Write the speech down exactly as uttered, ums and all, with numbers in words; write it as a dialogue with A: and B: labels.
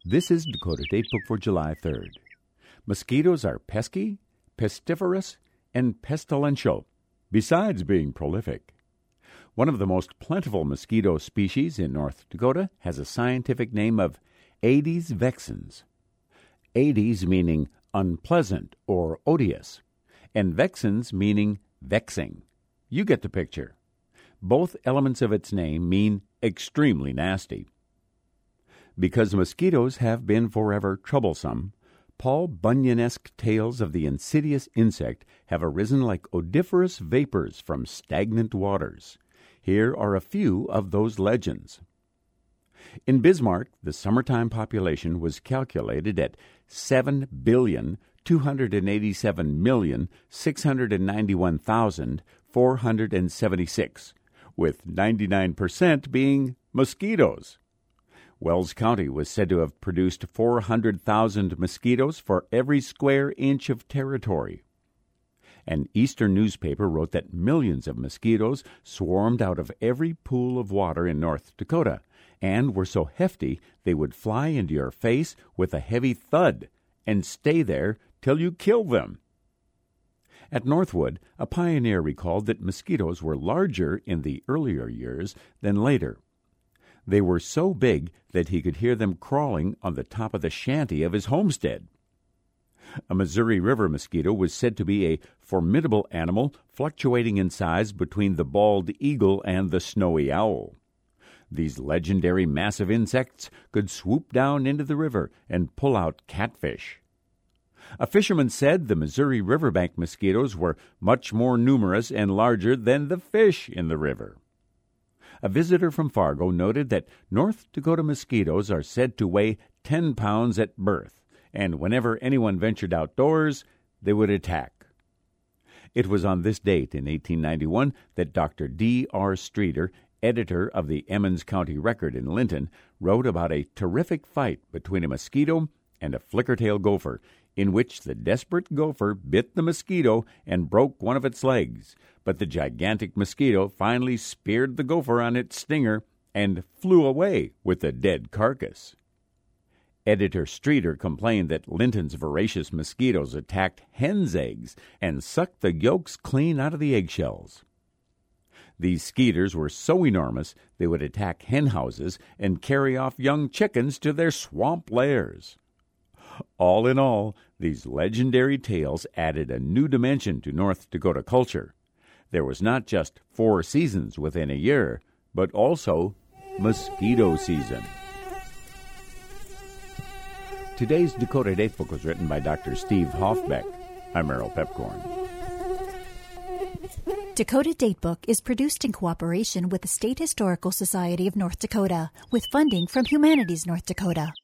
A: This is Dakota Datebook for July third. Mosquitoes are pesky, pestiferous, and pestilential, besides being prolific. One of the most plentiful mosquito species in North Dakota has a scientific name of Aedes vexans. Aedes meaning unpleasant or odious, and vexans meaning vexing. You get the picture. Both elements of its name mean extremely nasty. Because mosquitoes have been forever troublesome, Paul Bunyan-esque tales of the insidious insect have arisen like odoriferous vapors from stagnant waters. Here are a few of those legends. In Bismarck, the summertime population was calculated at seven billion, two hundred eighty-seven million, six hundred ninety-one thousand, four hundred seventy-six, with ninety-nine percent being mosquitoes. Wells County was said to have produced four hundred thousand mosquitoes for every square inch of territory. An eastern newspaper wrote that millions of mosquitoes swarmed out of every pool of water in North Dakota and were so hefty they would fly into your face with a heavy thud and stay there till you killed them. At Northwood, a pioneer recalled that mosquitoes were larger in the earlier years than later. They were so big that he could hear them crawling on the top of the shanty of his homestead. A Missouri River mosquito was said to be a formidable animal fluctuating in size between the bald eagle and the snowy owl. These legendary massive insects could swoop down into the river and pull out catfish. A fisherman said the Missouri riverbank mosquitoes were much more numerous and larger than the fish in the river. A visitor from Fargo noted that North Dakota mosquitoes are said to weigh ten pounds at birth, and whenever anyone ventured outdoors, they would attack. It was on this date in eighteen ninety-one that Doctor D R Streeter, editor of the Emmons County Record in Linton, wrote about a terrific fight between a mosquito and a flicker-tail gopher, in which the desperate gopher bit the mosquito and broke one of its legs, but the gigantic mosquito finally speared the gopher on its stinger and flew away with the dead carcass. Editor Streeter complained that Linton's voracious mosquitoes attacked hens' eggs and sucked the yolks clean out of the eggshells. These skeeters were so enormous they would attack hen houses and carry off young chickens to their swamp lairs. All in all, these legendary tales added a new dimension to North Dakota culture. There was not just four seasons within a year, but also mosquito season. Today's Dakota Datebook was written by Doctor Steve Hoffbeck. I'm Merrill Pepcorn.
B: Dakota Datebook is produced in cooperation with the State Historical Society of North Dakota, with funding from Humanities North Dakota.